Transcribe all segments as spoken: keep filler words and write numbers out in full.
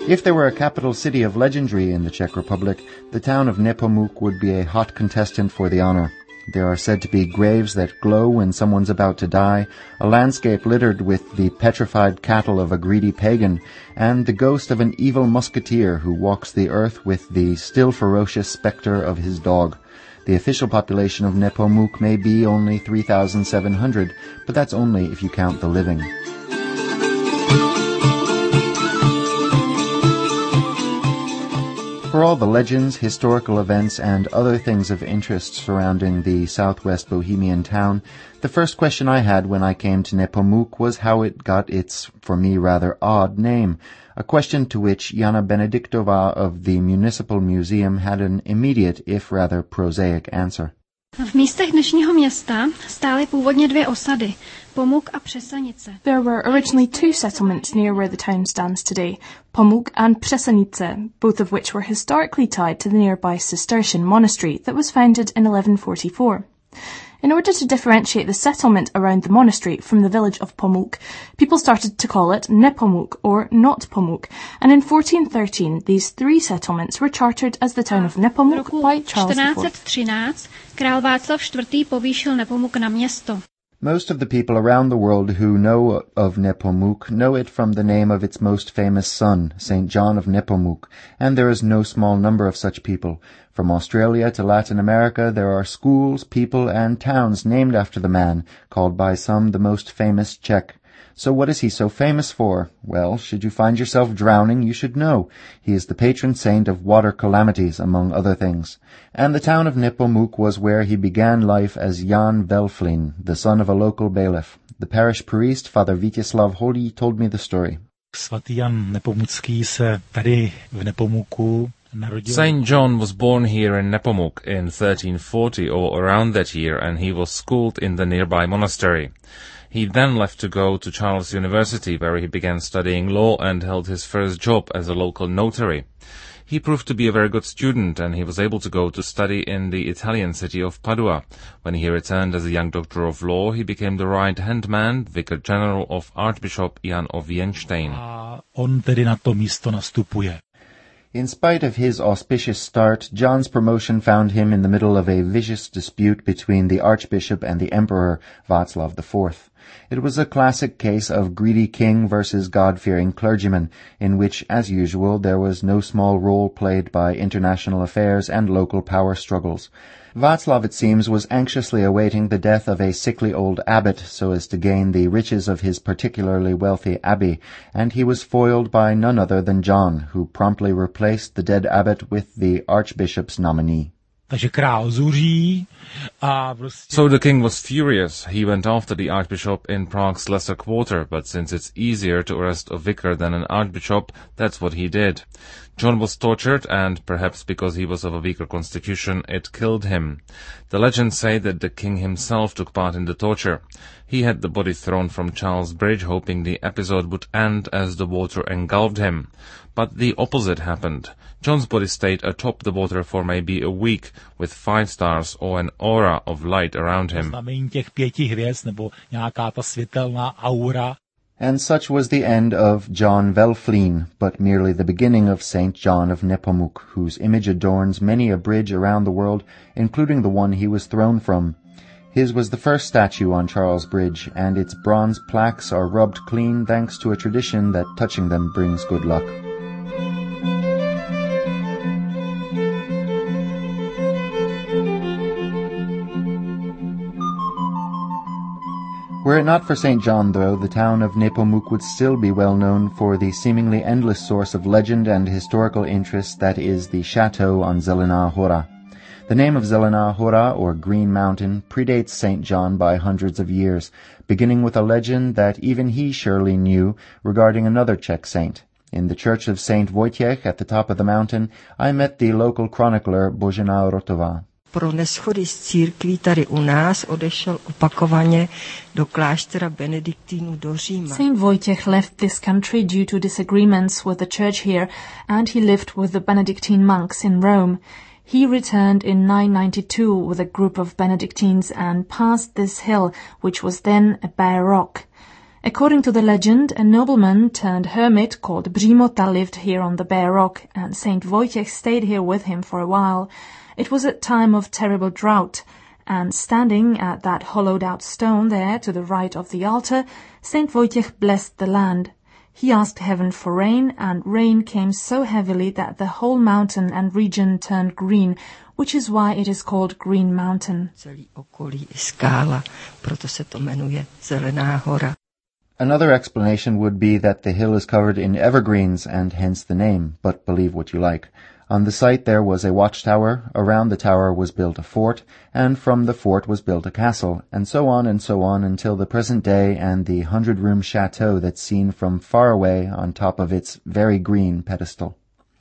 If there were a capital city of legendary in the Czech Republic, the town of Nepomuk would be a hot contestant for the honor. There are said to be graves that glow when someone's about to die, a landscape littered with the petrified cattle of a greedy pagan, and the ghost of an evil musketeer who walks the earth with the still ferocious spectre of his dog. The official population of Nepomuk may be only three thousand seven hundred, but that's only if you count the living. For all the legends, historical events, and other things of interest surrounding the southwest Bohemian town, the first question I had when I came to Nepomuk was how it got its, for me, rather odd name, a question to which Jana Benediktova of the Municipal Museum had an immediate, if rather prosaic answer. V místech dnešního města stály původně dvě osady, Pomuk a Přesanice. There were originally two settlements near where the town stands today, Pomuk and Přesanice, both of which were historically tied to the nearby Cistercian monastery that was founded in eleven forty-four. In order to differentiate the settlement around the monastery from the village of Pomuk, people started to call it Nepomuk or Not Pomuk, and in fourteen thirteen these three settlements were chartered as the town of Nepomuk by Charles the Fourth. čtrnáct třináct král Václav čtvrtý povýšil Nepomuk na město. Most of the people around the world who know of Nepomuk know it from the name of its most famous son, Saint John of Nepomuk, and there is no small number of such people. From Australia to Latin America there are schools, people, and towns named after the man, called by some the most famous Czech. So what is he so famous for? Well, should you find yourself drowning, you should know. He is the patron saint of water calamities, among other things. And the town of Nepomuk was where he began life as Jan Velflin, the son of a local bailiff. The parish priest, Father Vítězslav Holý, told me the story. Svatý Jan Nepomucký se tady v Nepomuku narodil. Saint John was born here in Nepomuk in thirteen forty or around that year, and he was schooled in the nearby monastery. He then left to go to Charles University, where he began studying law and held his first job as a local notary. He proved to be a very good student, and he was able to go to study in the Italian city of Padua. When he returned as a young doctor of law, he became the right-hand man, vicar general of Archbishop Jan of Wienstein. A on tedy na to místo nastupuje. In spite of his auspicious start, John's promotion found him in the middle of a vicious dispute between the Archbishop and the Emperor, Václav the Fourth. It was a classic case of greedy king versus God-fearing clergyman, in which, as usual, there was no small role played by international affairs and local power struggles. Václav, it seems, was anxiously awaiting the death of a sickly old abbot so as to gain the riches of his particularly wealthy abbey, and he was foiled by none other than John, who promptly replaced the dead abbot with the archbishop's nominee. Takže král zuří a prostě... So the king was furious. He went after the archbishop in Prague's lesser quarter, but since it's easier to arrest a vicar than an archbishop, that's what he did. John was tortured, and perhaps because he was of a weaker constitution, it killed him. The legends say that the king himself took part in the torture. He had the body thrown from Charles Bridge, hoping the episode would end as the water engulfed him. But the opposite happened. John's body stayed atop the water for maybe a week, with five stars or an aura of light around him. Znamení těch pěti hvězd nebo nějaká ta světelná aura. And such was the end of John Velflin, but merely the beginning of Saint John of Nepomuk, whose image adorns many a bridge around the world, including the one he was thrown from. His was the first statue on Charles Bridge, and its bronze plaques are rubbed clean thanks to a tradition that touching them brings good luck. Were it not for Saint John, though, the town of Nepomuk would still be well known for the seemingly endless source of legend and historical interest that is the chateau on Zelená Hora. The name of Zelená Hora, or Green Mountain, predates Saint John by hundreds of years, beginning with a legend that even he surely knew regarding another Czech saint. In the church of Saint Wojciech at the top of the mountain, I met the local chronicler Božena Rotová. Pro neschody z církví tady u nás odešel opakovaně do kláštera Benediktínů do Říma. Saint Wojciech left this country due to disagreements with the church here, and he lived with the Benedictine monks in Rome. He returned in nine ninety-two with a group of Benedictines and passed this hill, which was then a bare rock. According to the legend, a nobleman turned hermit called Břímota lived here on the bare rock, and Saint Wojciech stayed here with him for a while. It was a time of terrible drought, and standing at that hollowed-out stone there to the right of the altar, Saint Wojciech blessed the land. He asked heaven for rain, and rain came so heavily that the whole mountain and region turned green, which is why it is called Green Mountain. Celý okolí je skála, proto se to jmenuje Zelená hora. Another explanation would be that the hill is covered in evergreens and hence the name, but believe what you like. On the site there was a watchtower, around the tower was built a fort, and from the fort was built a castle, and so on and so on until the present day and the hundred-room chateau that's seen from far away on top of its very green pedestal.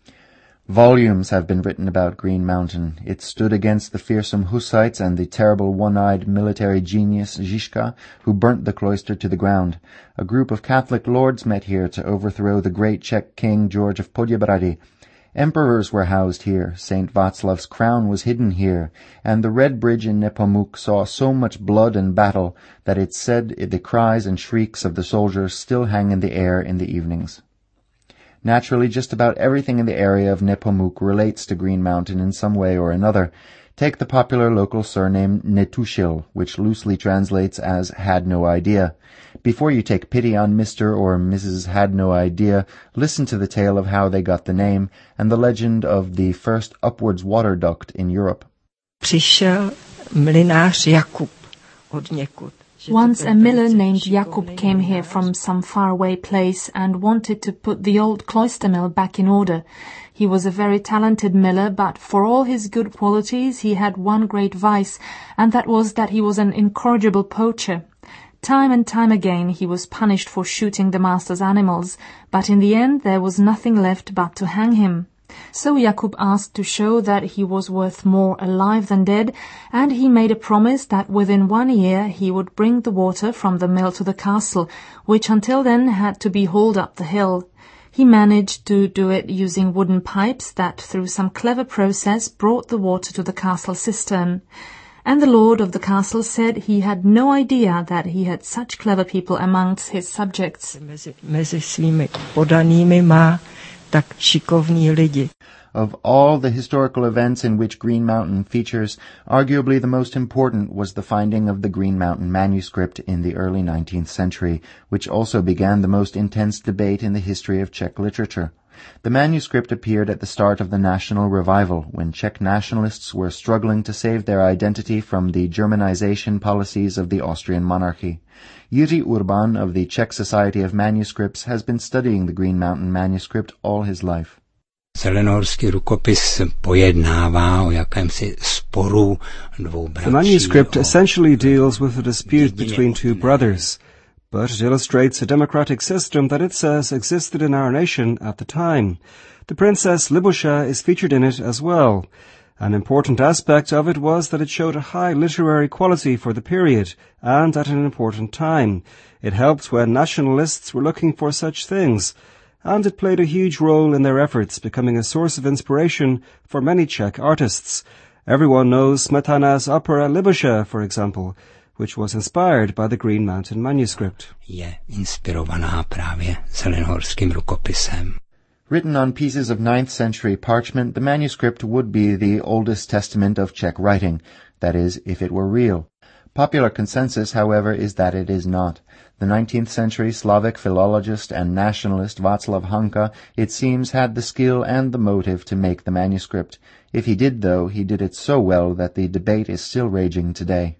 Volumes have been written about Green Mountain. It stood against the fearsome Hussites and the terrible one-eyed military genius Žižka, who burnt the cloister to the ground. A group of Catholic lords met here to overthrow the great Czech king George of Poděbrady. Emperors were housed here, Saint Václav's crown was hidden here, and the Red Bridge in Nepomuk saw so much blood and battle that it's said the cries and shrieks of the soldiers still hang in the air in the evenings. Naturally, just about everything in the area of Nepomuk relates to Green Mountain in some way or another. Take the popular local surname Netušil, which loosely translates as had no idea. Before you take pity on Mister or Missus Had No Idea, listen to the tale of how they got the name and the legend of the first upwards water duct in Europe. Přišel mlynář Jakub od někud. Once a miller named Jakub came here from some faraway place and wanted to put the old cloister mill back in order. He was a very talented miller, but for all his good qualities he had one great vice, and that was that he was an incorrigible poacher. Time and time again he was punished for shooting the master's animals, but in the end there was nothing left but to hang him. So Jakub asked to show that he was worth more alive than dead, and he made a promise that within one year he would bring the water from the mill to the castle, which until then had to be hauled up the hill. He managed to do it using wooden pipes that through some clever process brought the water to the castle cistern. And the lord of the castle said he had no idea that he had such clever people amongst his subjects. Mezi, mezi svými podanými má tak šikovní lidi. Of all the historical events in which Green Mountain features, arguably the most important was the finding of the Green Mountain manuscript in the early nineteenth century, which also began the most intense debate in the history of Czech literature. The manuscript appeared at the start of the National Revival, when Czech nationalists were struggling to save their identity from the Germanization policies of the Austrian monarchy. Jiří Urban of the Czech Society of Manuscripts has been studying the Green Mountain manuscript all his life. Zelenhorský rukopis pojednává o jakémsi sporu dvou bratří. The manuscript essentially deals with a dispute between two brothers, but it illustrates a democratic system that it says existed in our nation at the time. The Princess Libusha is featured in it as well. An important aspect of it was that it showed a high literary quality for the period, and at an important time. It helped when nationalists were looking for such things, and it played a huge role in their efforts, becoming a source of inspiration for many Czech artists. Everyone knows Smetana's opera Libusha, for example, which was inspired by the Green Mountain manuscript. Je inspirovaná právě zelenhorským rukopisem. Written on pieces of ninth century parchment, the manuscript would be the oldest testament of Czech writing, that is, if it were real. Popular consensus, however, is that it is not. The nineteenth century Slavic philologist and nationalist Václav Hanka, it seems, had the skill and the motive to make the manuscript. If he did, though, he did it so well that the debate is still raging today.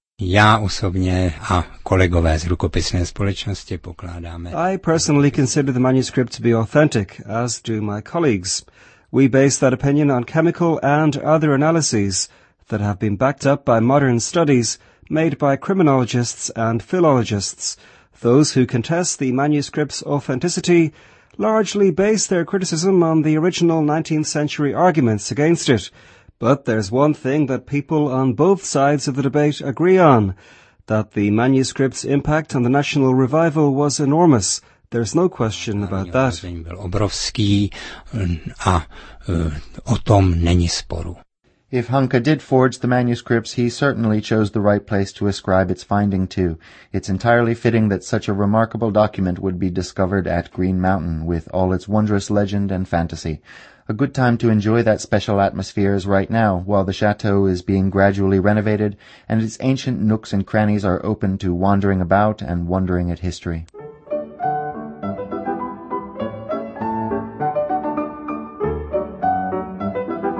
Já osobně a kolegové z rukopisné společnosti pokládáme. I personally consider the manuscript to be authentic, as do my colleagues. We base that opinion on chemical and other analyses that have been backed up by modern studies made by criminologists and philologists. Those who contest the manuscript's authenticity largely base their criticism on the original nineteenth century arguments against it. But there's one thing that people on both sides of the debate agree on, that the manuscript's impact on the national revival was enormous. There's no question about that. Byl obrovský a o tom není sporu. If Hanke did forge the manuscripts, he certainly chose the right place to ascribe its finding to. It's entirely fitting that such a remarkable document would be discovered at Green Mountain, with all its wondrous legend and fantasy. A good time to enjoy that special atmosphere is right now, while the chateau is being gradually renovated, and its ancient nooks and crannies are open to wandering about and wondering at history.